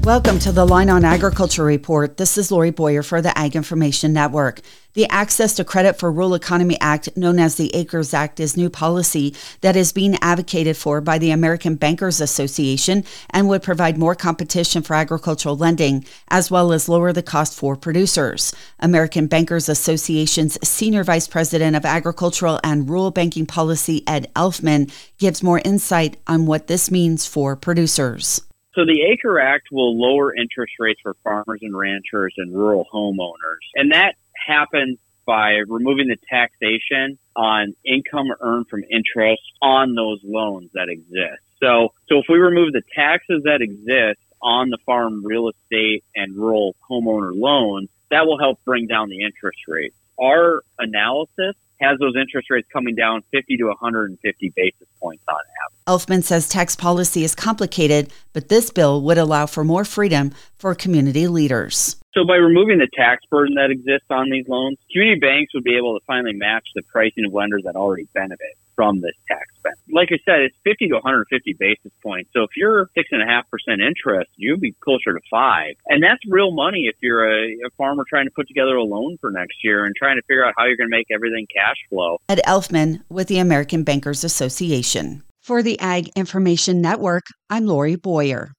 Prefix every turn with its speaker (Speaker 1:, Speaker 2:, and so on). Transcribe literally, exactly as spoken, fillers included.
Speaker 1: Welcome to the Line on Agriculture Report. This is Lori Boyer for the Ag Information Network. The Access to Credit for Rural Economy Act, known as the ACRES Act, is new policy that is being advocated for by the American Bankers Association and would provide more competition for agricultural lending, as well as lower the cost for producers. American Bankers Association's Senior Vice President of Agricultural and Rural Banking Policy, Ed Elfman, gives more insight on what this means for producers.
Speaker 2: So the ACRE Act will lower interest rates for farmers and ranchers and rural homeowners. And that happens by removing the taxation on income earned from interest on those loans that exist. So, so if we remove the taxes that exist on the farm real estate and rural homeowner loans, that will help bring down the interest rates. Our analysis has those interest rates coming down fifty to one hundred fifty basis points on average.
Speaker 1: Elfman says tax policy is complicated, but this bill would allow for more freedom for community leaders.
Speaker 2: So by removing the tax burden that exists on these loans, community banks would be able to finally match the pricing of lenders that already benefit from this tax benefit. Like I said, it's fifty to one hundred fifty basis points. So if you're six and a half percent interest, you'd be closer to five. And that's real money if you're a, a farmer trying to put together a loan for next year and trying to figure out how you're going to make everything cash flow.
Speaker 1: Ed Elfman with the American Bankers Association. For the Ag Information Network, I'm Lori Boyer.